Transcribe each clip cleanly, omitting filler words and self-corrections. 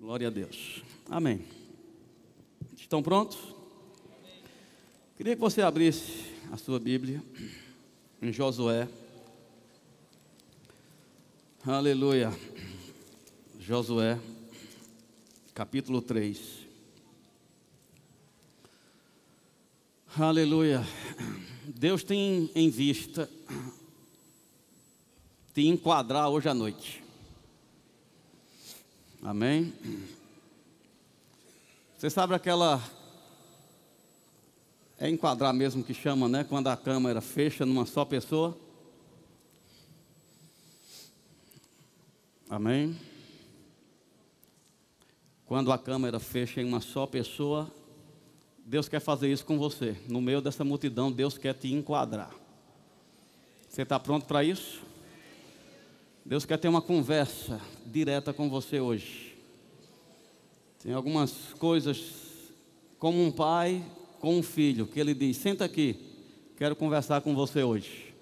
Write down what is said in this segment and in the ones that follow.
Glória a Deus. Amém. Estão prontos? Queria que você abrisse a sua Bíblia em Josué. Aleluia. Josué, capítulo 3. Aleluia. Deus tem em vista te enquadrar hoje à noite. Amém? Você sabe aquela... É enquadrar mesmo que chama, né? Quando a câmera fecha numa só pessoa. Amém? Quando a câmera fecha em uma só pessoa, Deus quer fazer isso com você. No meio dessa multidão, Deus quer te enquadrar. Você está pronto para isso? Deus quer ter uma conversa direta com você hoje. Tem algumas coisas, como um pai com um filho, que ele diz: senta aqui, quero conversar com você hoje.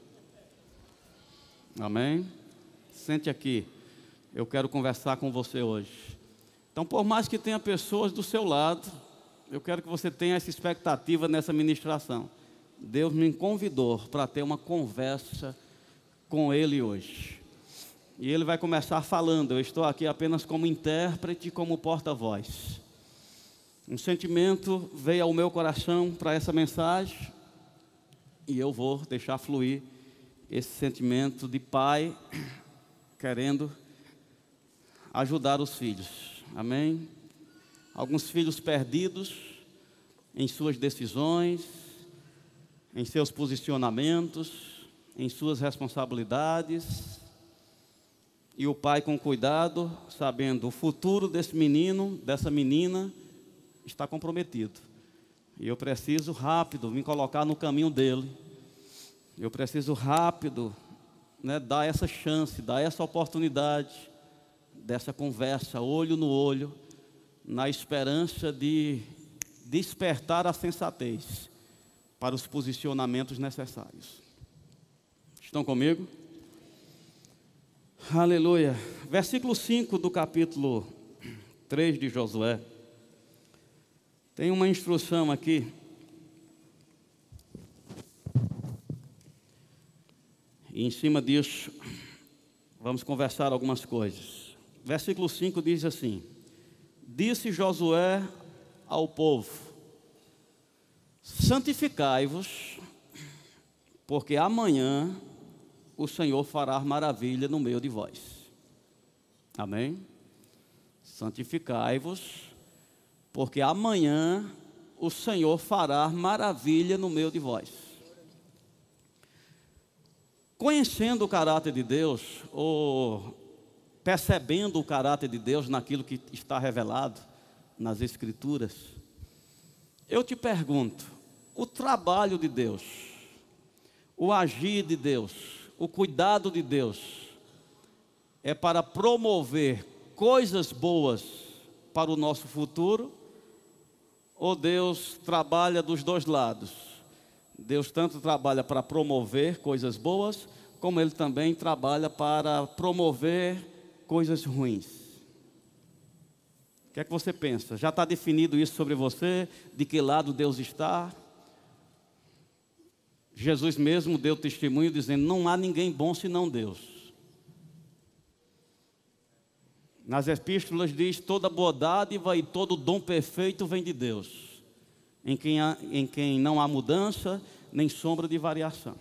Amém? Sente aqui, eu quero conversar com você hoje. Então, por mais que tenha pessoas do seu lado, eu quero que você tenha essa expectativa nessa ministração. Deus me convidou para ter uma conversa com Ele hoje. E Ele vai começar falando. Eu estou aqui apenas como intérprete, como porta-voz. Um sentimento veio ao meu coração para essa mensagem, e eu vou deixar fluir esse sentimento de pai querendo ajudar os filhos. Amém? Alguns filhos perdidos em suas decisões, em seus posicionamentos, em suas responsabilidades. E o pai com cuidado, sabendo o futuro desse menino, dessa menina, está comprometido. E eu preciso rápido me colocar no caminho dele. Eu preciso rápido, dar essa chance, dar essa oportunidade, dessa conversa, olho no olho, na esperança de despertar a sensatez para os posicionamentos necessários. Estão comigo? Aleluia. Versículo 5 do capítulo 3 de Josué. Tem uma instrução aqui. E em cima disso, vamos conversar algumas coisas. Versículo 5 diz assim: disse Josué ao povo: santificai-vos, porque amanhã o Senhor fará maravilha no meio de vós. Amém? Santificai-vos, porque amanhã o Senhor fará maravilha no meio de vós. Conhecendo o caráter de Deus, ou percebendo o caráter de Deus naquilo que está revelado nas Escrituras, eu te pergunto: o trabalho de Deus, o agir de Deus, o cuidado de Deus é para promover coisas boas para o nosso futuro? Ou Deus trabalha dos dois lados? Deus tanto trabalha para promover coisas boas, como Ele também trabalha para promover coisas ruins. O que é que você pensa? Já está definido isso sobre você? De que lado Deus está? Jesus mesmo deu testemunho dizendo: não há ninguém bom senão Deus. Nas epístolas diz: toda boa dádiva e todo dom perfeito vem de Deus, em quem não há mudança nem sombra de variação.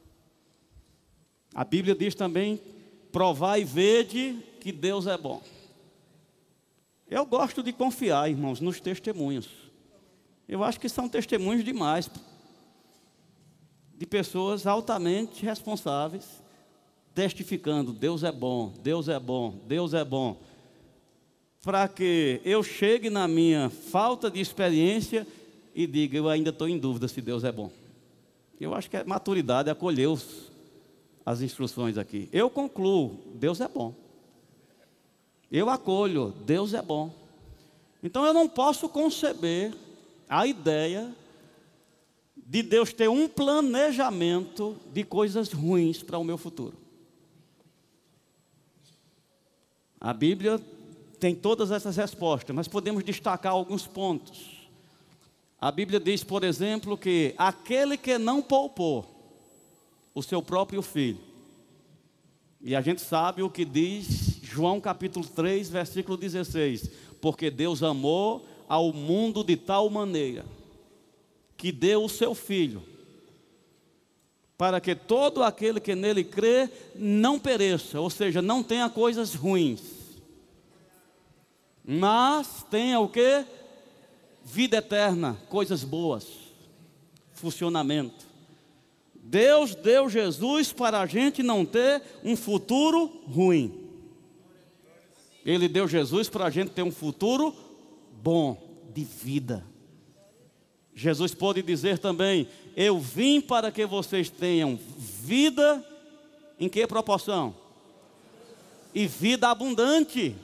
A Bíblia diz também: provai e vede que Deus é bom. Eu gosto de confiar, irmãos, nos testemunhos. Eu acho que são testemunhos demais, de pessoas altamente responsáveis, testificando: Deus é bom, Deus é bom, Deus é bom. Para que eu chegue na minha falta de experiência e diga: eu ainda estou em dúvida se Deus é bom. Eu acho que é maturidade acolher as instruções aqui. Eu concluo: Deus é bom. Eu acolho: Deus é bom. Então eu não posso conceber a ideia de Deus ter um planejamento de coisas ruins para o meu futuro. A Bíblia tem todas essas respostas, mas podemos destacar alguns pontos. A Bíblia diz, por exemplo, que aquele que não poupou o seu próprio filho, e a gente sabe o que diz João capítulo 3, versículo 16, porque Deus amou ao mundo de tal maneira, que deu o seu filho, para que todo aquele que nele crê não pereça, ou seja, não tenha coisas ruins, mas tenha o quê? Vida eterna, coisas boas, funcionamento. Deus deu Jesus para a gente não ter um futuro ruim. Ele deu Jesus para a gente ter um futuro bom, de vida. Jesus pode dizer também, eu vim para que vocês tenham vida, em que proporção? E vida abundante.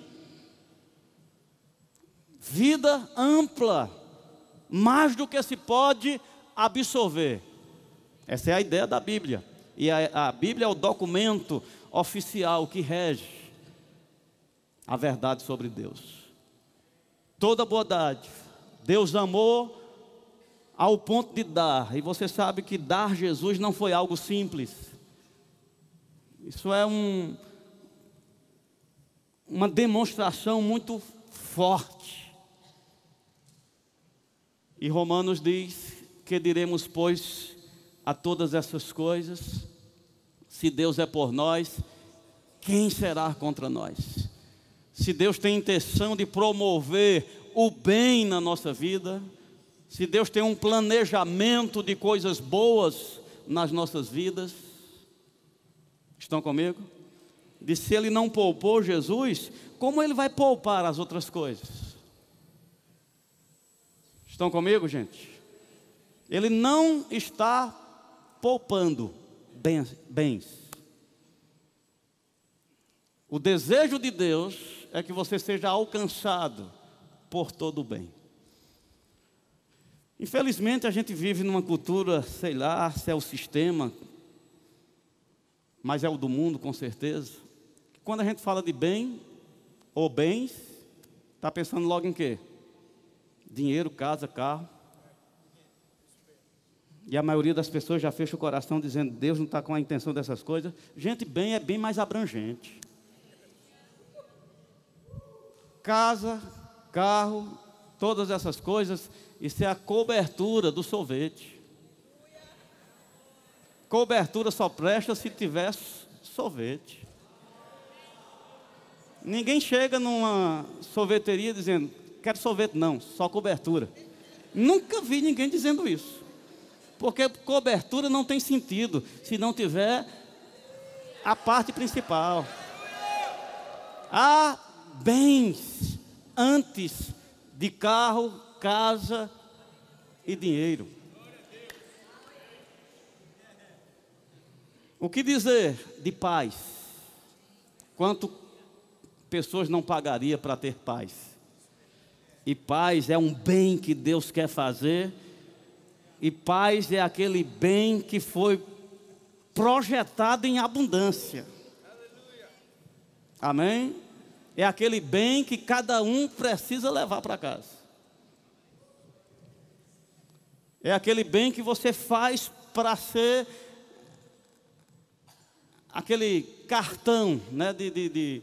Vida ampla, mais do que se pode absorver. Essa é a ideia da Bíblia. E a Bíblia é o documento oficial que rege a verdade sobre Deus. Toda bondade, Deus amou ao ponto de dar. E você sabe que dar Jesus não foi algo simples. Isso é uma demonstração muito forte. E Romanos diz que diremos, pois, a todas essas coisas, se Deus é por nós, quem será contra nós? Se Deus tem intenção de promover o bem na nossa vida, se Deus tem um planejamento de coisas boas nas nossas vidas, estão comigo? E se Ele não poupou Jesus, como Ele vai poupar as outras coisas? Estão comigo, gente? Ele não está poupando bens. O desejo de Deus é que você seja alcançado por todo o bem. Infelizmente a gente vive numa cultura, sei lá, se é o sistema, mas é o do mundo com certeza. Quando a gente fala de bem ou bens, está pensando logo em quê? Dinheiro, casa, carro. E a maioria das pessoas já fecha o coração dizendo, Deus não está com a intenção dessas coisas. Gente, bem é bem mais abrangente. Casa, carro, todas essas coisas, isso é a cobertura do sorvete. Cobertura só presta se tiver sorvete. Ninguém chega numa sorveteria dizendo, quero sorvete, não, só cobertura. Nunca vi ninguém dizendo isso. Porque cobertura não tem sentido se não tiver a parte principal. Há bens antes de carro, casa e dinheiro. O que dizer de paz? Quanto pessoas não pagariam para ter paz? E paz é um bem que Deus quer fazer. E paz é aquele bem que foi projetado em abundância. Amém? É aquele bem que cada um precisa levar para casa. É aquele bem que você faz para ser aquele cartão, né, de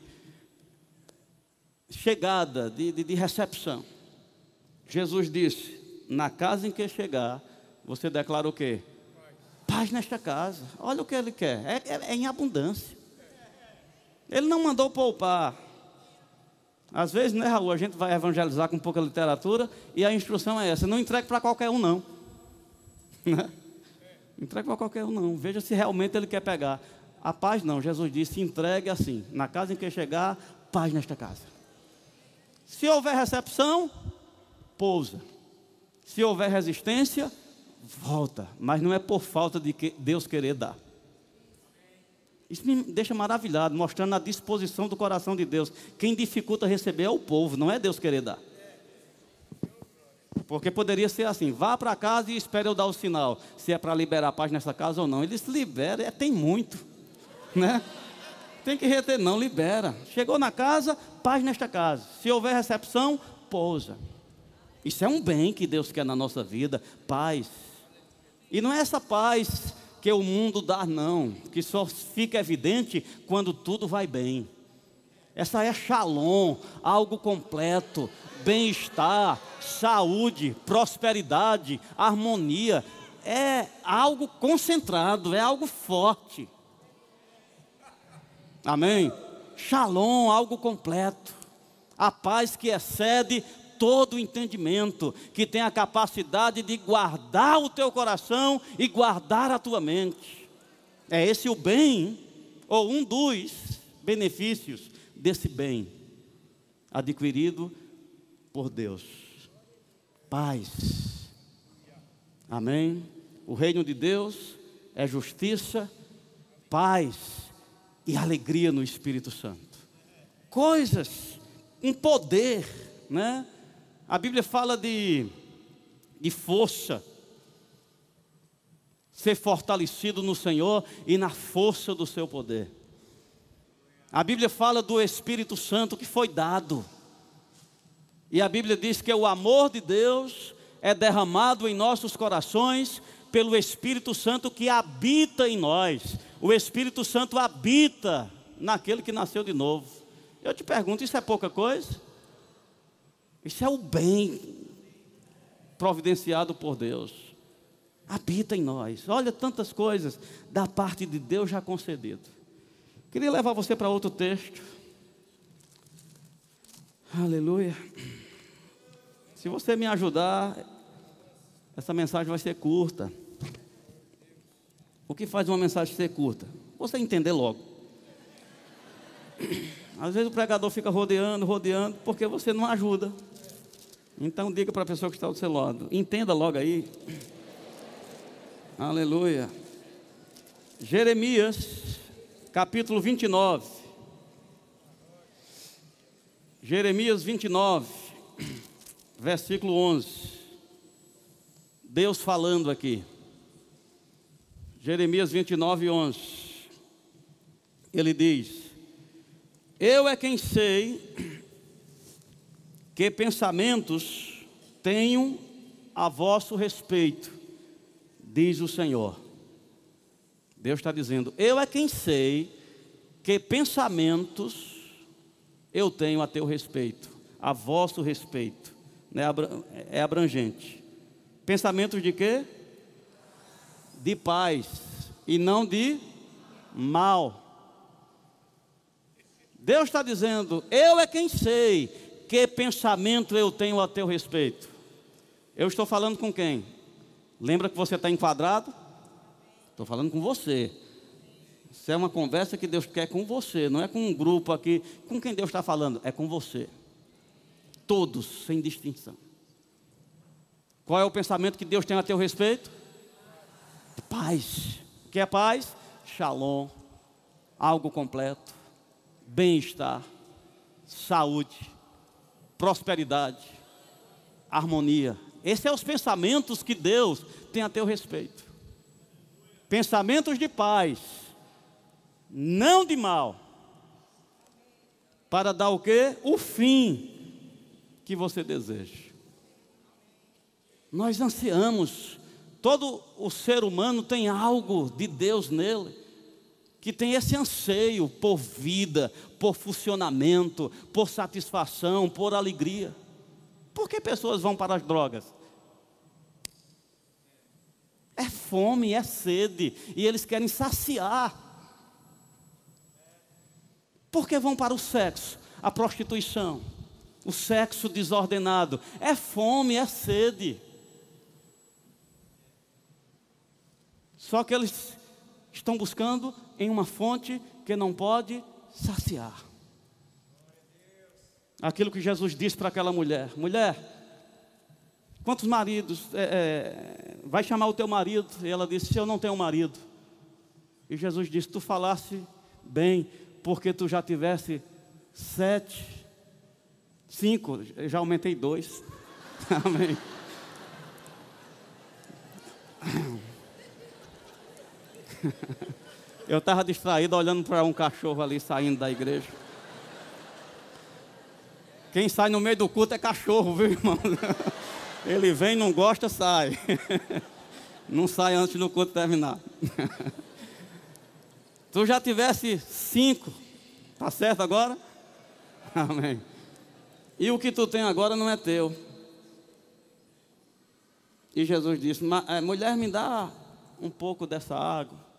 chegada, de recepção. Jesus disse, na casa em que chegar, você declara o quê? Paz nesta casa. Olha o que Ele quer. É em abundância. Ele não mandou poupar. Às vezes, né, Raul, a gente vai evangelizar com pouca literatura e a instrução é essa. Não entregue para qualquer um, não. Né? Entregue para qualquer um, não. Veja se realmente Ele quer pegar. A paz não. Jesus disse, entregue assim. Na casa em que chegar, paz nesta casa. Se houver recepção, pousa. Se houver resistência, volta, mas não é por falta de Deus querer dar. Isso me deixa maravilhado, mostrando a disposição do coração de Deus. Quem dificulta receber é o povo, não é Deus querer dar. Porque poderia ser assim, vá para casa e espere eu dar o sinal, se é para liberar a paz nessa casa ou não. Ele se libera, tem muito, né? tem que reter, não, libera. Chegou na casa, paz nesta casa. Se houver recepção, pousa. Isso é um bem que Deus quer na nossa vida, paz. E não é essa paz que o mundo dá, não, que só fica evidente quando tudo vai bem. Essa é shalom, algo completo, bem-estar, saúde, prosperidade, harmonia. É algo concentrado, é algo forte. Amém? Shalom, algo completo. A paz que excede todo o entendimento, que tem a capacidade de guardar o teu coração e guardar a tua mente. É esse o bem, ou um dos benefícios desse bem adquirido por Deus. Paz. Amém? O reino de Deus é justiça, paz e alegria no Espírito Santo. Coisas, um poder, né? A Bíblia fala de força, ser fortalecido no Senhor e na força do seu poder. A Bíblia fala do Espírito Santo que foi dado. E a Bíblia diz que o amor de Deus é derramado em nossos corações pelo Espírito Santo que habita em nós. O Espírito Santo habita naquele que nasceu de novo. Eu te pergunto, isso é pouca coisa? Isso é o bem providenciado por Deus. Habita em nós. Olha tantas coisas da parte de Deus já concedido. Queria levar você para outro texto. Aleluia. Se você me ajudar, essa mensagem vai ser curta. O que faz uma mensagem ser curta? Você entender logo. Às vezes o pregador fica rodeando, porque você não ajuda. Então diga para a pessoa que está do seu lado, entenda logo aí. Aleluia. Jeremias, capítulo 29. Jeremias 29, versículo 11. Deus falando aqui. Jeremias 29, 11. Ele diz: eu é quem sei que pensamentos tenho a vosso respeito, diz o Senhor. Deus está dizendo, eu é quem sei que pensamentos eu tenho a teu respeito, a vosso respeito, né? É abrangente. Pensamentos de quê? De paz e não de mal. Deus está dizendo, eu é quem sei que pensamento eu tenho a teu respeito. Eu estou falando com quem? Lembra que você está enquadrado? Estou falando com você. Isso é uma conversa que Deus quer com você, não é com um grupo aqui. Com quem Deus está falando? É com você. Todos, sem distinção. Qual é o pensamento que Deus tem a teu respeito? Paz. O que é paz? Shalom. Algo completo. Bem-estar. Saúde. Prosperidade. Harmonia. Esses são os pensamentos que Deus tem a teu respeito. Pensamentos de paz. Não de mal. Para dar o quê? O fim que você deseja. Nós ansiamos. Todo o ser humano tem algo de Deus nele, que tem esse anseio por vida, por funcionamento, por satisfação, por alegria. Por que pessoas vão para as drogas? É fome, é sede, e eles querem saciar. Por que vão para o sexo, a prostituição, o sexo desordenado? É fome, é sede. Só que eles estão buscando em uma fonte que não pode saciar. Aquilo que Jesus disse para aquela mulher: mulher, quantos maridos, vai chamar o teu marido? E ela disse: eu não tenho marido. E Jesus disse: tu falaste bem, porque tu já tivesse 5, já aumentei 2. Amém. Eu estava distraído olhando para um cachorro ali saindo da igreja. Quem sai no meio do culto é cachorro, viu, irmão? Ele vem, não gosta, sai. Não sai antes do culto terminar. Tu já tivesse 5, tá certo agora? Amém. E o que tu tem agora não é teu. E Jesus disse: mulher, me dá um pouco dessa água.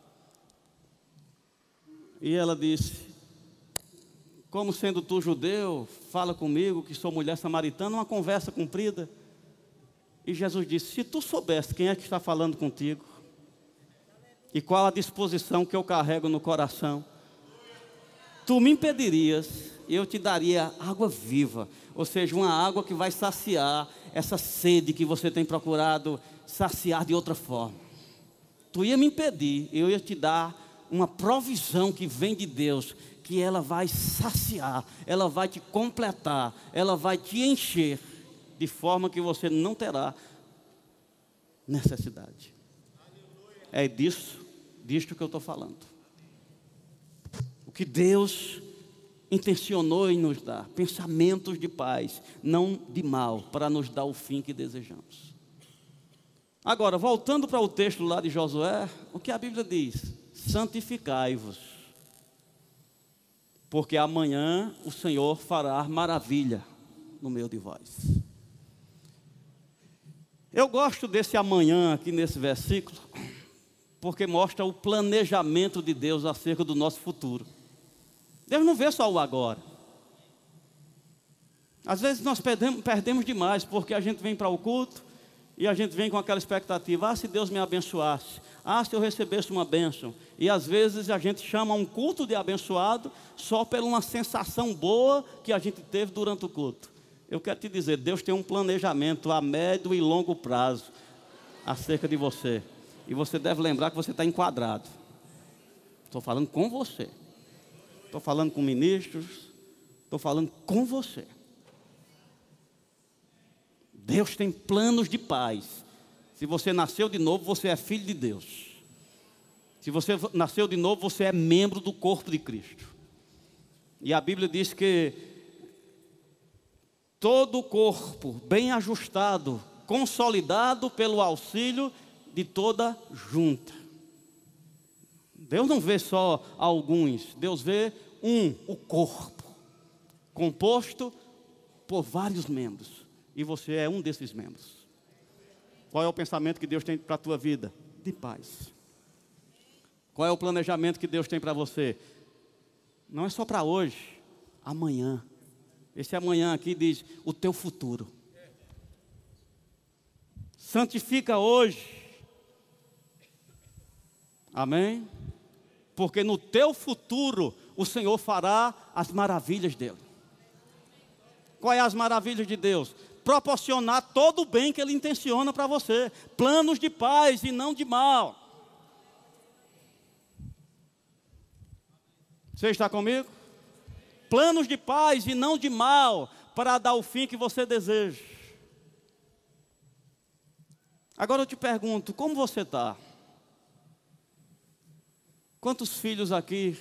E ela disse: como sendo tu judeu, fala comigo que sou mulher samaritana, uma conversa comprida. E Jesus disse: se tu soubesse quem é que está falando contigo, e qual a disposição que eu carrego no coração, tu me impedirias, e eu te daria água viva, ou seja, uma água que vai saciar essa sede que você tem procurado saciar de outra forma. Tu ia me impedir, eu ia te dar uma provisão que vem de Deus, que ela vai saciar, ela vai te completar, ela vai te encher, de forma que você não terá necessidade. É disto que eu estou falando. O que Deus intencionou em nos dar, pensamentos de paz, não de mal, para nos dar o fim que desejamos. Agora, voltando para o texto lá de Josué, o que a Bíblia diz? Santificai-vos, porque amanhã o Senhor fará maravilha no meio de vós. Eu gosto desse amanhã aqui nesse versículo, porque mostra o planejamento de Deus acerca do nosso futuro. Deus não vê só o agora. Às vezes nós perdemos demais, porque a gente vem para o culto e a gente vem com aquela expectativa: se Deus me abençoasse, se eu recebesse uma bênção. E às vezes a gente chama um culto de abençoado só por uma sensação boa que a gente teve durante o culto. Eu quero te dizer, Deus tem um planejamento a médio e longo prazo acerca de você. E você deve lembrar que você está enquadrado. Estou falando com você. Estou falando com ministros. Estou falando com você. Deus tem planos de paz. Se você nasceu de novo, você é filho de Deus. Se você nasceu de novo, você é membro do corpo de Cristo. E a Bíblia diz que todo o corpo bem ajustado, consolidado pelo auxílio de toda junta. Deus não vê só alguns, Deus vê o corpo, composto por vários membros. E você é um desses membros. Qual é o pensamento que Deus tem para a tua vida? De paz. Qual é o planejamento que Deus tem para você? Não é só para hoje, amanhã. Esse amanhã aqui diz o teu futuro. Santifica hoje. Amém? Porque no teu futuro o Senhor fará as maravilhas dele. Qual é as maravilhas de Deus? Proporcionar todo o bem que Ele intenciona para você. Planos de paz e não de mal. Você está comigo? Planos de paz e não de mal, para dar o fim que você deseja. Agora eu te pergunto, como você está? Quantos filhos aqui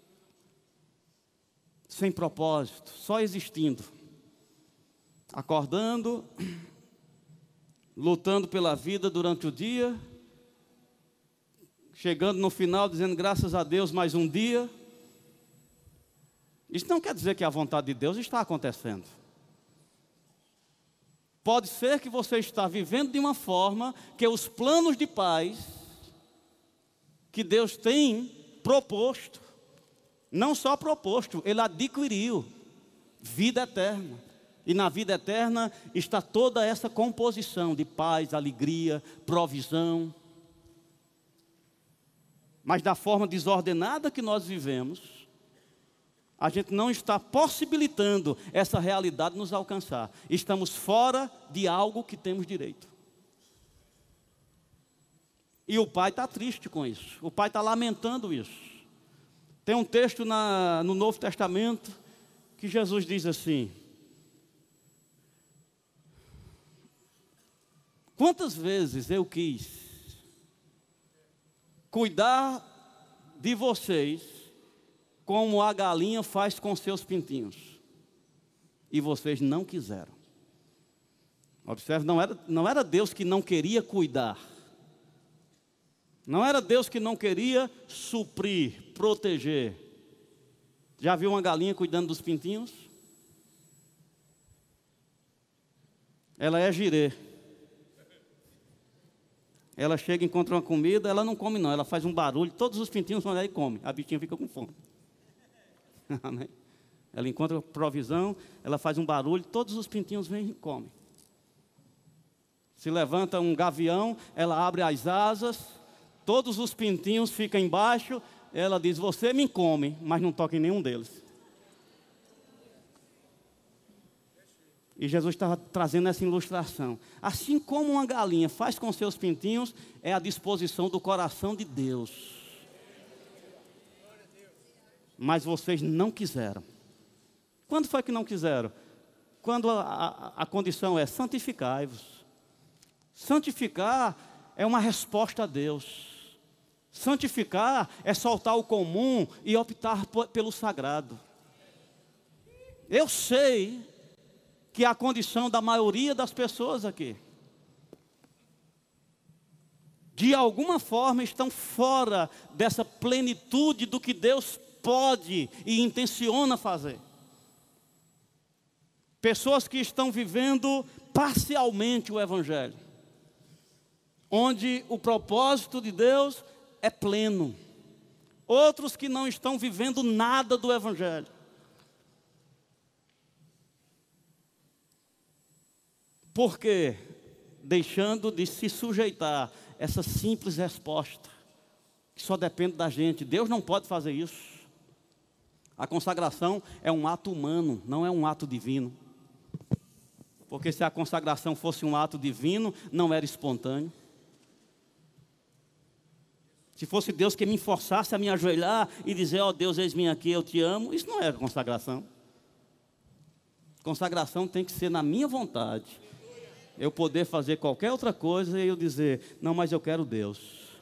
sem propósito, só existindo? Acordando, lutando pela vida durante o dia, chegando no final dizendo graças a Deus mais um dia. Isso não quer dizer que a vontade de Deus está acontecendo. Pode ser que você está vivendo de uma forma que os planos de paz que Deus tem proposto, não só proposto, Ele adquiriu vida eterna. E na vida eterna está toda essa composição de paz, alegria, provisão. Mas da forma desordenada que nós vivemos, a gente não está possibilitando essa realidade nos alcançar. Estamos fora de algo que temos direito. E o pai está triste com isso. O pai está lamentando isso. Tem um texto no Novo Testamento que Jesus diz assim: quantas vezes eu quis cuidar de vocês como a galinha faz com seus pintinhos. E vocês não quiseram. Observe, não era Deus que não queria cuidar. Não era Deus que não queria suprir, proteger. Já viu uma galinha cuidando dos pintinhos? Ela é girê. Ela chega e encontra uma comida, ela não come não, ela faz um barulho, todos os pintinhos vão lá e comem. A bichinha fica com fome. Amém? Ela encontra provisão, ela faz um barulho, todos os pintinhos vêm e comem. Se levanta um gavião, ela abre as asas, todos os pintinhos ficam embaixo, ela diz, você me come, mas não toca em nenhum deles. E Jesus estava trazendo essa ilustração. Assim como uma galinha faz com seus pintinhos, é a disposição do coração de Deus. Mas vocês não quiseram. Quando foi que não quiseram? Quando a condição é santificai-vos. Santificar é uma resposta a Deus. Santificar é soltar o comum e optar pelo sagrado. Eu sei que é a condição da maioria das pessoas aqui, de alguma forma estão fora dessa plenitude do que Deus pode e intenciona fazer. Pessoas que estão vivendo parcialmente o Evangelho, onde o propósito de Deus é pleno. Outros que não estão vivendo nada do Evangelho. Por quê? Deixando de se sujeitar essa simples resposta, que só depende da gente. Deus não pode fazer isso. A consagração é um ato humano, não é um ato divino. Porque se a consagração fosse um ato divino, não era espontâneo. Se fosse Deus que me forçasse a me ajoelhar e dizer, ó Deus, eis-me aqui, eu te amo, isso não é consagração. Consagração tem que ser na minha vontade. Eu poder fazer qualquer outra coisa e eu dizer, não, mas eu quero Deus.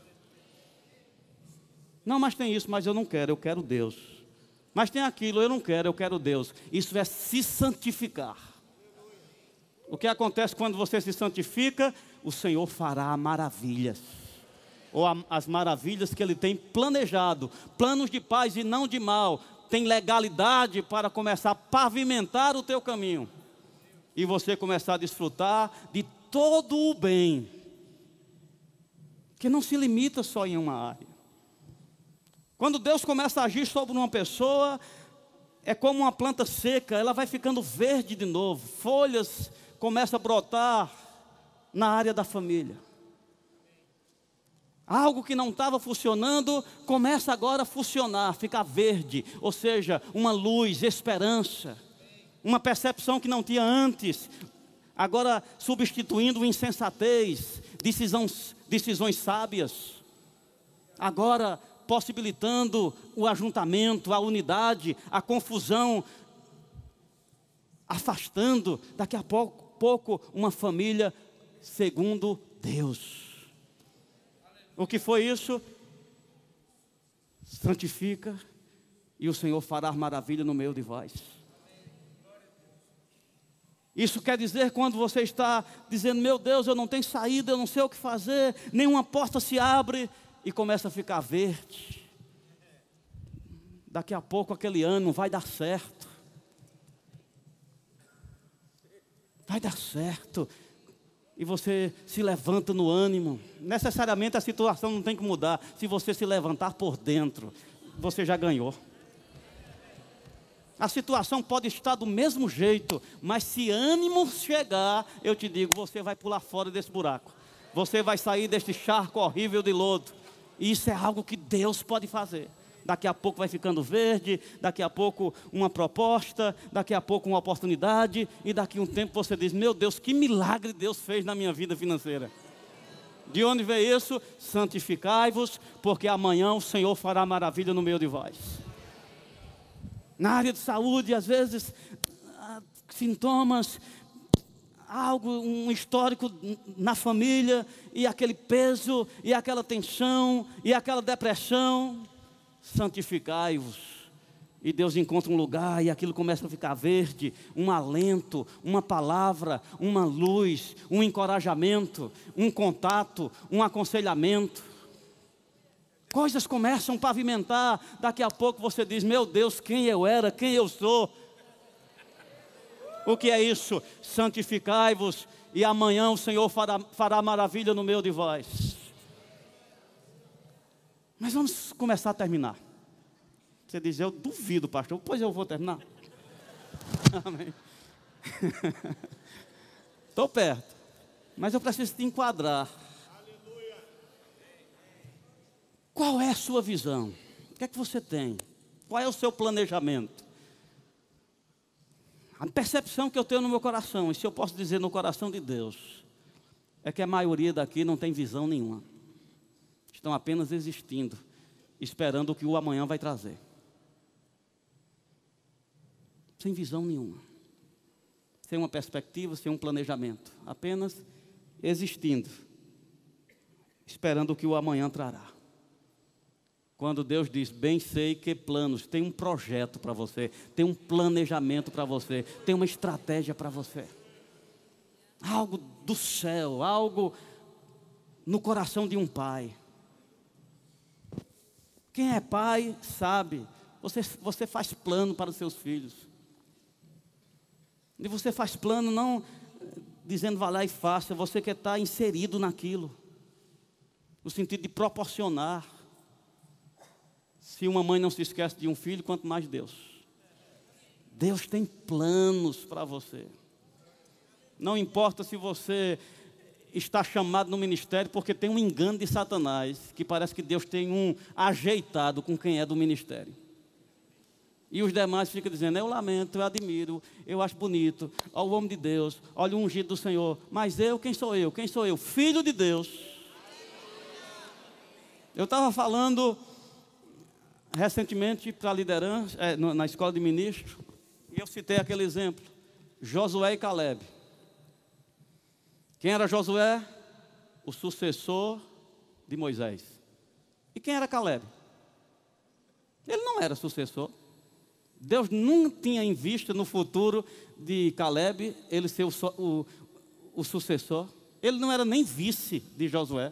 Não, mas tem isso, mas eu não quero, eu quero Deus. Mas tem aquilo, eu não quero, eu quero Deus. Isso é se santificar. O que acontece quando você se santifica? O Senhor fará maravilhas. Ou as maravilhas que Ele tem planejado. Planos de paz e não de mal. Tem legalidade para começar a pavimentar o teu caminho. E você começar a desfrutar de todo o bem, que não se limita só em uma área. Quando Deus começa a agir sobre uma pessoa, é como uma planta seca, ela vai ficando verde de novo, folhas começam a brotar na área da família. Algo que não estava funcionando, começa agora a funcionar, ficar verde, ou seja, uma luz, esperança. Uma percepção que não tinha antes, agora substituindo insensatez, decisões sábias, agora possibilitando o ajuntamento, a unidade, a confusão, afastando, daqui a pouco uma família segundo Deus. O que foi isso? Santifica, e o Senhor fará maravilha no meio de vós. Isso quer dizer quando você está dizendo, meu Deus, eu não tenho saída, eu não sei o que fazer, nenhuma porta se abre, e começa a ficar verde. Daqui a pouco aquele ânimo vai dar certo. Vai dar certo. E você se levanta no ânimo. Necessariamente a situação não tem que mudar. Se você se levantar por dentro, você já ganhou. A situação pode estar do mesmo jeito, mas se ânimo chegar, eu te digo, você vai pular fora desse buraco. Você vai sair deste charco horrível de lodo. E isso é algo que Deus pode fazer. Daqui a pouco vai ficando verde, daqui a pouco uma proposta, daqui a pouco uma oportunidade, e daqui a um tempo você diz, meu Deus, que milagre Deus fez na minha vida financeira. De onde veio isso? Santificai-vos, porque amanhã o Senhor fará maravilha no meio de vós. Na área de saúde, às vezes, sintomas, algo, um histórico na família, e aquele peso, e aquela tensão, e aquela depressão. santificai-vos. E Deus encontra um lugar e aquilo começa a ficar verde, um alento, uma palavra, uma luz, um encorajamento, um contato, um aconselhamento. Coisas começam a pavimentar, daqui a pouco você diz, meu Deus, quem eu era, quem eu sou. O que é isso? Santificai-vos e amanhã o Senhor fará maravilha no meio de vós. Mas vamos começar a terminar. Você diz, eu duvido, pastor. Pois eu vou terminar. Amém. Estou perto. Mas eu preciso te enquadrar. Qual é a sua visão? O que é que você tem? Qual é o seu planejamento? A percepção que eu tenho no meu coração, e se eu posso dizer no coração de Deus, é que a maioria daqui não tem visão nenhuma. Estão apenas existindo, esperando o que o amanhã vai trazer. Sem visão nenhuma. Sem uma perspectiva, sem um planejamento. Apenas existindo, esperando o que o amanhã trará. Quando Deus diz, bem sei que planos, tem um projeto para você, tem um planejamento para você, tem uma estratégia para você. Algo do céu, algo no coração de um pai. Quem é pai sabe, você faz plano para os seus filhos. E você faz plano não dizendo vá lá e faça, você quer estar inserido naquilo. No sentido de proporcionar. Se uma mãe não se esquece de um filho, quanto mais Deus. Deus tem planos para você. Não importa se você está chamado no ministério, porque tem um engano de Satanás, que parece que Deus tem um ajeitado com quem é do ministério. E os demais ficam dizendo, eu lamento, eu admiro, eu acho bonito, olha o homem de Deus, olha o ungido do Senhor. Mas eu, quem sou eu? Quem sou eu? Filho de Deus. Eu estava falando recentemente para a liderança, na escola de ministro, e eu citei aquele exemplo, Josué e Caleb. Quem era Josué? O sucessor de Moisés. E quem era Caleb? Ele não era sucessor. Deus não tinha em vista no futuro de Caleb, ele ser o sucessor. Ele não era nem vice de Josué.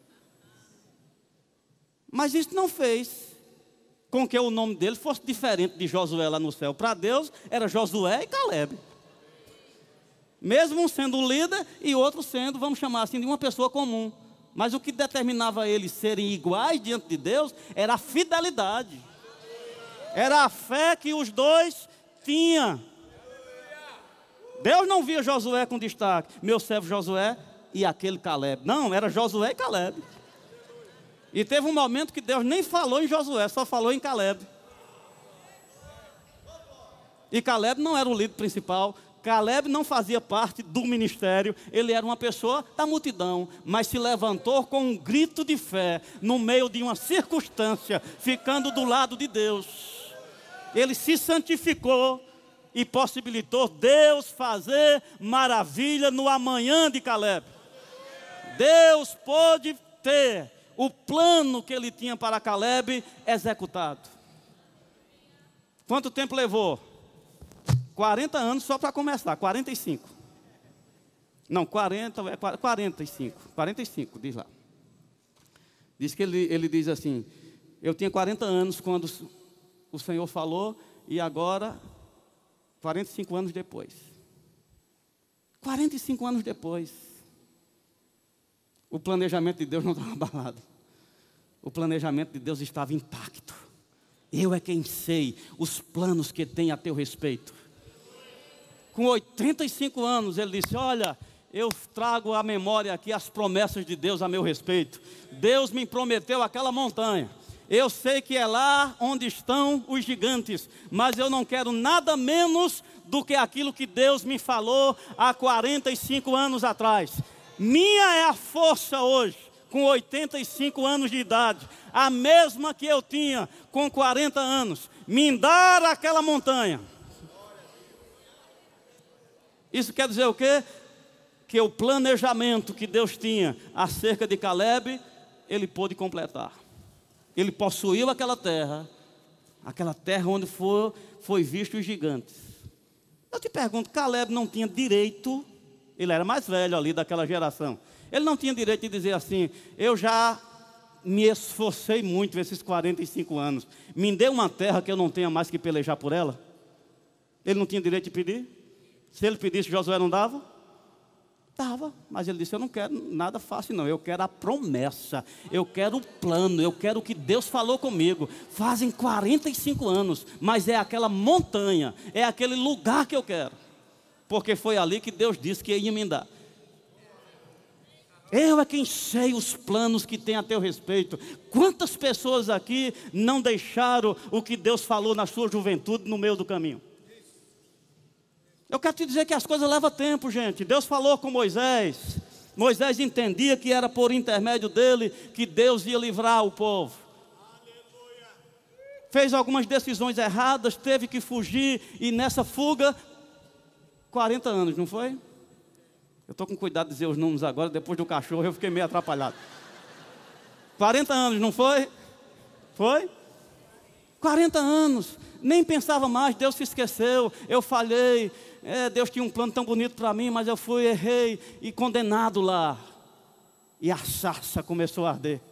Mas isso não fez com que o nome dele fosse diferente de Josué lá no céu. Para Deus era Josué e Caleb. Mesmo um sendo um líder e outro sendo, vamos chamar assim, de uma pessoa comum. Mas o que determinava eles serem iguais diante de Deus era a fidelidade. Era a fé que os dois tinham. Deus não via Josué com destaque, meu servo Josué e aquele Caleb. Não, era Josué e Caleb. E teve um momento que Deus nem falou em Josué, só falou em Caleb. E Caleb não era o líder principal. Caleb não fazia parte do ministério, ele era uma pessoa da multidão, mas se levantou com um grito de fé, no meio de uma circunstância, ficando do lado de Deus. Ele se santificou e possibilitou Deus fazer maravilha no amanhã de Caleb. Deus pôde ter o plano que ele tinha para Caleb executado. Quanto tempo levou? 40 anos só para começar, 45. Não, 45, diz lá. Diz que ele diz assim, eu tinha 40 anos quando o Senhor falou, e agora, 45 anos depois. 45 anos depois. O planejamento de Deus não estava abalado. O planejamento de Deus estava intacto. Eu é quem sei os planos que tem a teu respeito. Com 85 anos, ele disse, olha, eu trago à memória aqui as promessas de Deus a meu respeito. Deus me prometeu aquela montanha. Eu sei que é lá onde estão os gigantes, mas eu não quero nada menos do que aquilo que Deus me falou há 45 anos atrás. Minha é a força hoje, com 85 anos de idade, a mesma que eu tinha com 40 anos, me dar aquela montanha. Isso quer dizer o quê? Que o planejamento que Deus tinha acerca de Caleb, ele pôde completar. Ele possuiu aquela terra onde foi visto os gigantes. Eu te pergunto, Caleb não tinha direito, ele era mais velho ali daquela geração, ele não tinha direito de dizer assim, eu já me esforcei muito esses 45 anos, me dê uma terra que eu não tenha mais que pelejar por ela? Ele não tinha direito de pedir? Se ele pedisse, Josué não dava? Dava, mas ele disse, eu não quero nada fácil não, eu quero a promessa, eu quero o plano, eu quero o que Deus falou comigo. Fazem 45 anos, mas é aquela montanha, é aquele lugar que eu quero, porque foi ali que Deus disse que ia me dar. Eu é quem sei os planos que tem a teu respeito. Quantas pessoas aqui não deixaram o que Deus falou na sua juventude no meio do caminho? Eu quero te dizer que as coisas levam tempo, gente. Deus falou com Moisés. Moisés entendia que era por intermédio dele que Deus ia livrar o povo. Fez algumas decisões erradas, teve que fugir. E nessa fuga, 40 anos, não foi? Eu estou com cuidado de dizer os números agora. Depois do cachorro eu fiquei meio atrapalhado. 40 anos, não foi? Foi? 40 anos. Nem pensava mais, Deus se esqueceu. Eu falhei. Deus tinha um plano tão bonito para mim, mas eu fui, errei e condenado lá. E a sarça começou a arder.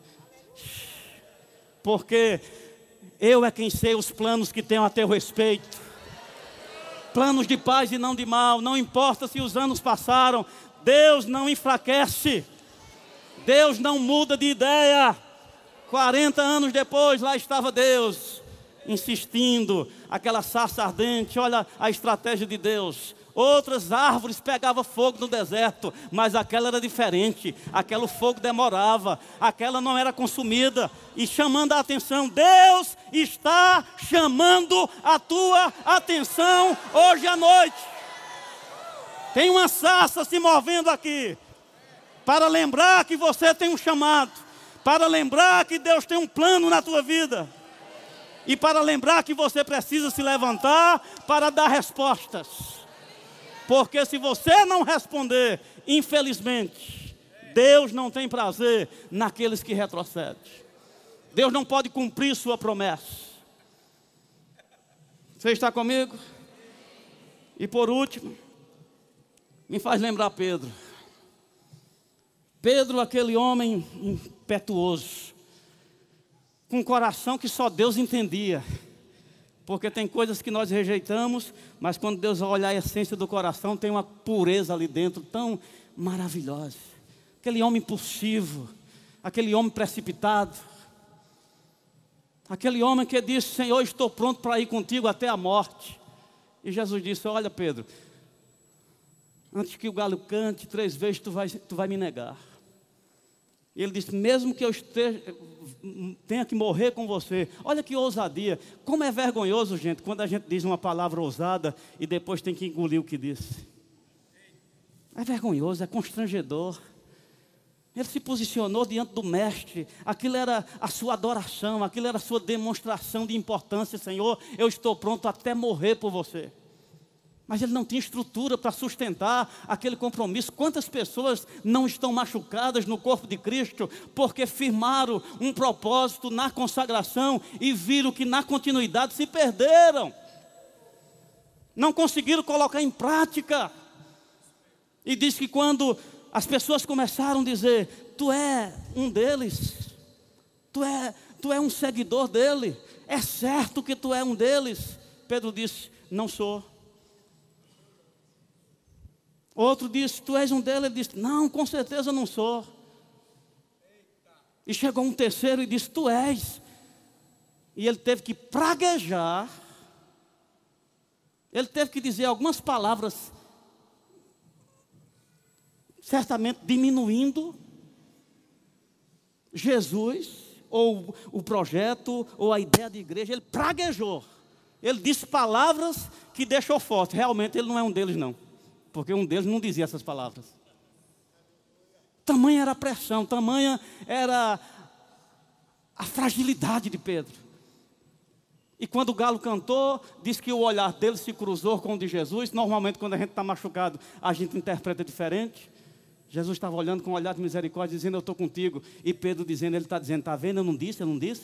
Porque eu é quem sei os planos que tenho a teu respeito. Planos de paz e não de mal. Não importa se os anos passaram, Deus não enfraquece. Deus não muda de ideia. 40 anos depois, lá estava Deus insistindo, aquela sarça ardente. Olha a estratégia de Deus. Outras árvores pegavam fogo no deserto, mas aquela era diferente. Aquela fogo demorava, aquela não era consumida. E chamando a atenção, Deus está chamando a tua atenção hoje à noite. Tem uma sarça se movendo aqui, para lembrar que você tem um chamado, para lembrar que Deus tem um plano na tua vida. E para lembrar que você precisa se levantar para dar respostas. Porque se você não responder, infelizmente, Deus não tem prazer naqueles que retrocedem. Deus não pode cumprir sua promessa. Você está comigo? E por último, me faz lembrar Pedro. Pedro, aquele homem impetuoso, com um coração que só Deus entendia. Porque tem coisas que nós rejeitamos, mas quando Deus vai olhar a essência do coração, tem uma pureza ali dentro tão maravilhosa. Aquele homem impulsivo, aquele homem precipitado, aquele homem que disse, Senhor, estou pronto para ir contigo até a morte. E Jesus disse, olha Pedro, antes que o galo cante 3 vezes, tu vai me negar. E ele disse, mesmo que eu tenha que morrer com você. Olha que ousadia. Como é vergonhoso, gente, quando a gente diz uma palavra ousada e depois tem que engolir o que disse. É vergonhoso, é constrangedor. Ele se posicionou diante do mestre. Aquilo era a sua adoração, aquilo era a sua demonstração de importância. Senhor, eu estou pronto até morrer por você. Mas ele não tinha estrutura para sustentar aquele compromisso. Quantas pessoas não estão machucadas no corpo de Cristo porque firmaram um propósito na consagração e viram que na continuidade se perderam. Não conseguiram colocar em prática. E diz que quando as pessoas começaram a dizer, tu é um deles, tu é um seguidor dele, é certo que tu é um deles. Pedro disse, não sou. Outro disse, tu és um deles. Ele disse, não, com certeza não sou. E chegou um terceiro e disse, tu és. E ele teve que praguejar. Ele teve que dizer algumas palavras, certamente diminuindo Jesus, ou o projeto, ou a ideia de igreja. Ele praguejou. Ele disse palavras que deixou forte. Realmente ele não é um deles não. Porque um deles não dizia essas palavras. Tamanha era a pressão, tamanha era a fragilidade de Pedro. E quando o galo cantou, diz que o olhar dele se cruzou com o de Jesus. Normalmente quando a gente está machucado, a gente interpreta diferente. Jesus estava olhando com um olhar de misericórdia, dizendo, eu estou contigo. E Pedro dizendo, ele está dizendo, está vendo, eu não disse, eu não disse.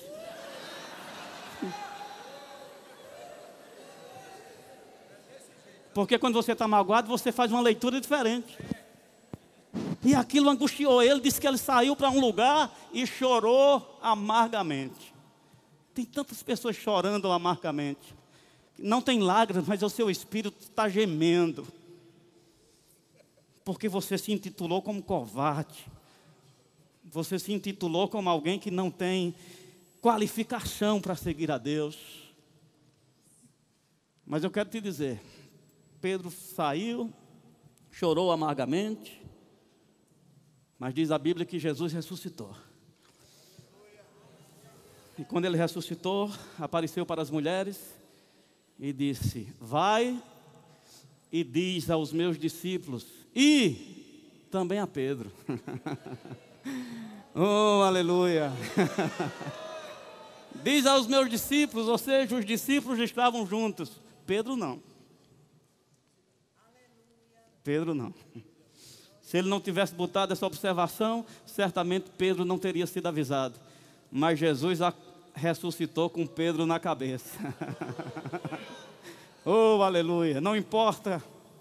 Porque quando você está magoado, você faz uma leitura diferente. E aquilo angustiou ele, disse que ele saiu para um lugar e chorou amargamente. Tem tantas pessoas chorando amargamente. Não tem lágrimas, mas o seu espírito está gemendo. Porque você se intitulou como covarde. Você se intitulou como alguém que não tem qualificação para seguir a Deus. Mas eu quero te dizer, Pedro saiu, chorou amargamente, mas diz a Bíblia que Jesus ressuscitou. E quando ele ressuscitou, apareceu para as mulheres e disse, vai e diz aos meus discípulos, e também a Pedro. Oh, aleluia. Diz aos meus discípulos, ou seja, os discípulos estavam juntos. Pedro não. Pedro não. Se ele não tivesse botado essa observação, certamente Pedro não teria sido avisado. Mas Jesus ressuscitou com Pedro na cabeça. Oh, aleluia. Não importa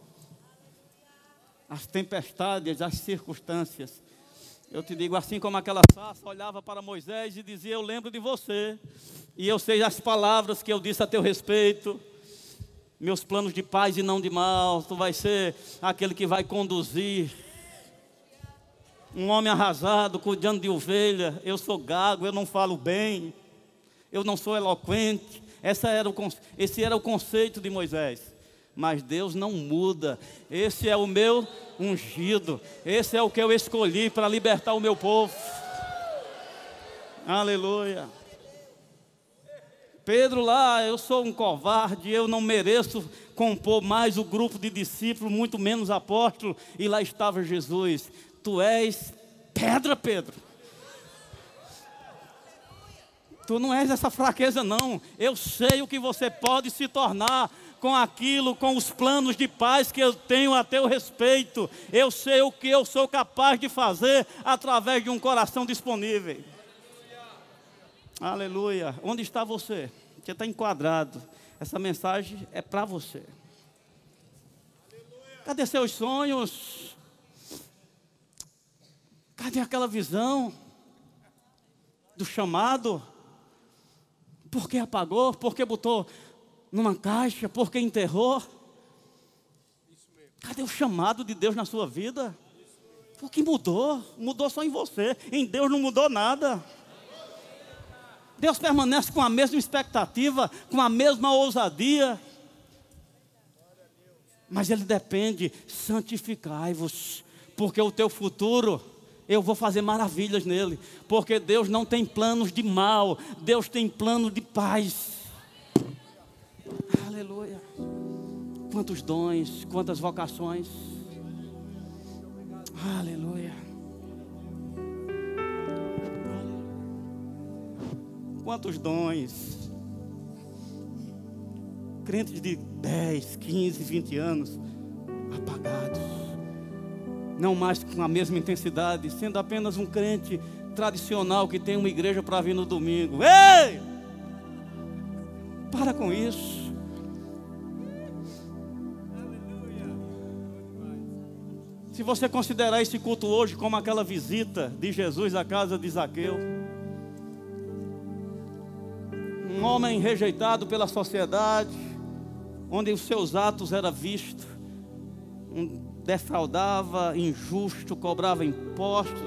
as tempestades, as circunstâncias. Eu te digo, assim como aquela sarça olhava para Moisés e dizia, eu lembro de você. E eu sei as palavras que eu disse a teu respeito. Meus planos de paz e não de mal. Tu vai ser aquele que vai conduzir. Um homem arrasado, cuidando de ovelha. Eu sou gago, eu não falo bem. Eu não sou eloquente. Esse era o conceito de Moisés. Mas Deus não muda. Esse é o meu ungido. Esse é o que eu escolhi para libertar o meu povo. Aleluia. Pedro lá, eu sou um covarde, eu não mereço compor mais o grupo de discípulos, muito menos apóstolo. E lá estava Jesus. Tu és pedra, Pedro. Tu não és essa fraqueza não. Eu sei o que você pode se tornar com aquilo, com os planos de paz que eu tenho a teu respeito. Eu sei o que eu sou capaz de fazer através de um coração disponível. Aleluia. Onde está você? Você está enquadrado. Essa mensagem é para você. Cadê seus sonhos? Cadê aquela visão do chamado? Por que apagou? Por que botou numa caixa? Por que enterrou? Cadê o chamado de Deus na sua vida? O que mudou? Mudou só em você. Em Deus não mudou nada. Deus permanece com a mesma expectativa, com a mesma ousadia. Mas Ele depende, santificai-vos, porque o teu futuro, eu vou fazer maravilhas nele. Porque Deus não tem planos de mal, Deus tem planos de paz. Aleluia. Quantos dons, quantas vocações. Aleluia. Quantos dons. Crentes de 10, 15, 20 anos apagados. Não mais com a mesma intensidade, sendo apenas um crente tradicional que tem uma igreja para vir no domingo. Ei! Para com isso. Se você considerar esse culto hoje como aquela visita de Jesus à casa de Zaqueu, um homem rejeitado pela sociedade, onde os seus atos eram vistos, defraudava, injusto, cobrava impostos,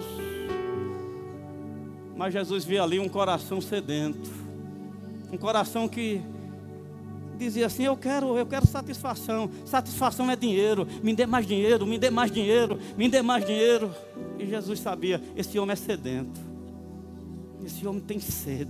mas Jesus via ali um coração sedento, um coração que dizia assim, eu quero satisfação. Satisfação é dinheiro. Me dê mais dinheiro, me dê mais dinheiro, me dê mais dinheiro. E Jesus sabia, esse homem é sedento. Esse homem tem sede.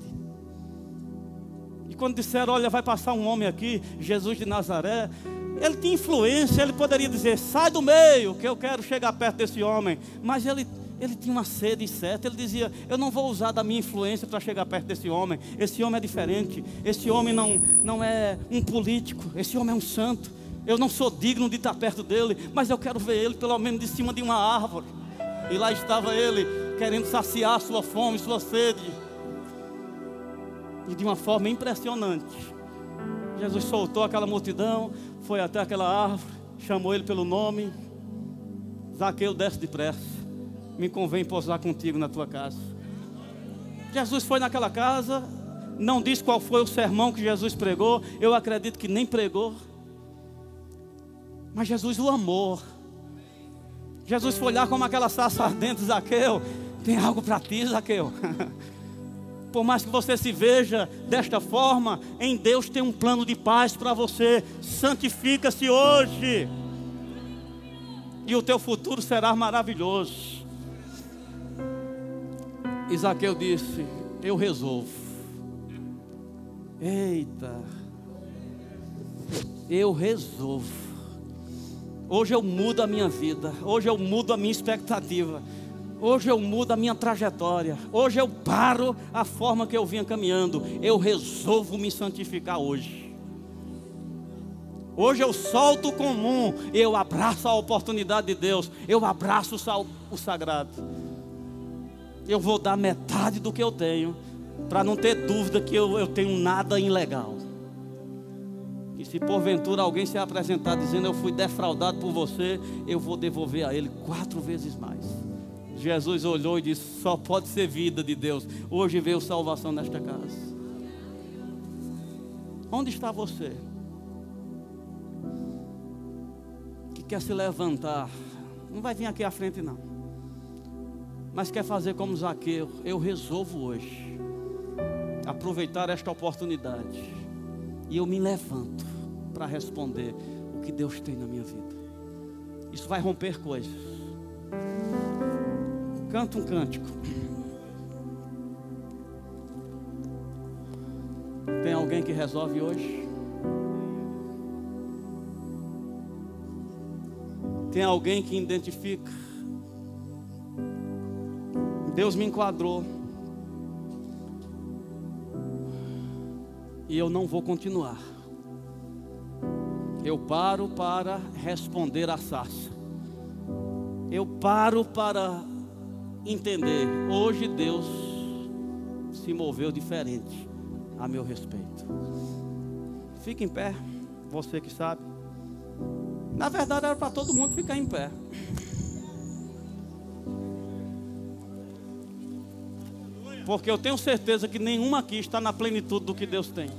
E quando disseram, olha, vai passar um homem aqui, Jesus de Nazaré, ele tinha influência, ele poderia dizer, sai do meio, que eu quero chegar perto desse homem. Mas ele tinha uma sede certa. Ele dizia, eu não vou usar da minha influência para chegar perto desse homem. Esse homem é diferente. Esse homem não é um político. Esse homem é um santo. Eu não sou digno de estar perto dele, mas eu quero ver ele pelo menos de cima de uma árvore. E lá estava ele, querendo saciar sua fome, sua sede. E de uma forma impressionante, Jesus soltou aquela multidão, foi até aquela árvore, chamou ele pelo nome. Zaqueu, desce depressa, me convém pousar contigo na tua casa. Jesus foi naquela casa, não diz qual foi o sermão que Jesus pregou, eu acredito que nem pregou, mas Jesus o amou. Jesus foi lá como aquela sarça ardente. Zaqueu, tem algo para ti, Zaqueu. Por mais que você se veja desta forma, em Deus tem um plano de paz para você. Santifica-se hoje, e o teu futuro será maravilhoso. E Zaqueu disse: eu resolvo. Eita, eu resolvo. Hoje eu mudo a minha vida, hoje eu mudo a minha expectativa, hoje eu mudo a minha trajetória, hoje eu paro a forma que eu vinha caminhando. Eu resolvo me santificar hoje. Hoje eu solto o comum, eu abraço a oportunidade de Deus, eu abraço o sagrado. Eu vou dar metade do que eu tenho, para não ter dúvida que eu tenho nada ilegal. E se porventura alguém se apresentar dizendo: eu fui defraudado por você, eu vou devolver a ele 4 vezes mais. Jesus olhou e disse: só pode ser vida de Deus. Hoje veio salvação nesta casa. Onde está você que quer se levantar? Não vai vir aqui à frente não, mas quer fazer como Zaqueu. Eu resolvo hoje aproveitar esta oportunidade, e eu me levanto para responder o que Deus tem na minha vida. Isso vai romper coisas. Canta um cântico. Tem alguém que resolve hoje? Tem alguém que identifica: Deus me enquadrou e eu não vou continuar. Eu paro para responder à sarça. Eu paro para entender: hoje Deus se moveu diferente a meu respeito. Fique em pé, você que sabe. Na verdade era para todo mundo ficar em pé. Porque eu tenho certeza que nenhuma aqui está na plenitude do que Deus tem.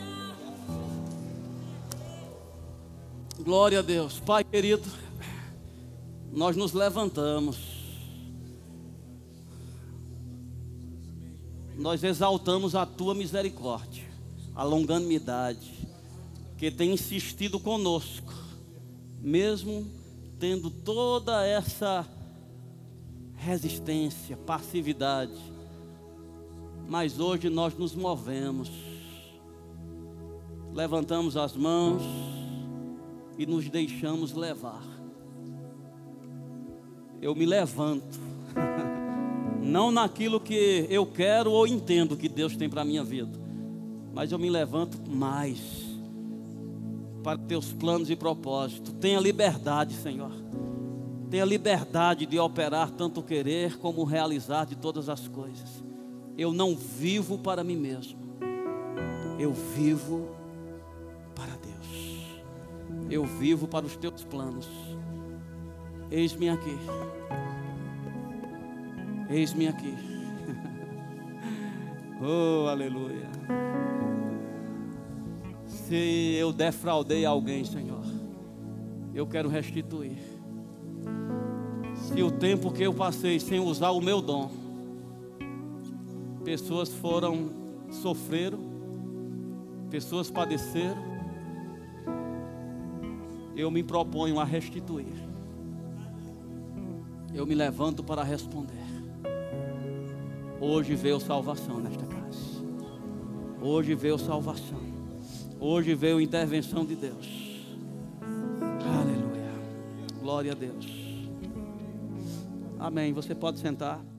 Glória a Deus. Pai querido, nós nos levantamos, nós exaltamos a tua misericórdia, a longanimidade que tem insistido conosco, mesmo tendo toda essa resistência, passividade. Mas hoje nós nos movemos, levantamos as mãos e nos deixamos levar. Eu me levanto, não naquilo que eu quero ou entendo que Deus tem para a minha vida, mas eu me levanto mais para teus planos e propósitos. Tenha liberdade, Senhor. Tenha liberdade de operar tanto o querer como o realizar de todas as coisas. Eu não vivo para mim mesmo, eu vivo para Deus. Eu vivo para os teus planos. Eis-me aqui. Eis-me aqui. Oh, aleluia. Se eu defraudei alguém, Senhor, eu quero restituir. Se o tempo que eu passei sem usar o meu dom, pessoas sofreram, pessoas padeceram, eu me proponho a restituir. Eu me levanto para responder. Hoje veio salvação nesta casa. Hoje veio salvação. Hoje veio intervenção de Deus. Aleluia. Glória a Deus. Amém. Você pode sentar.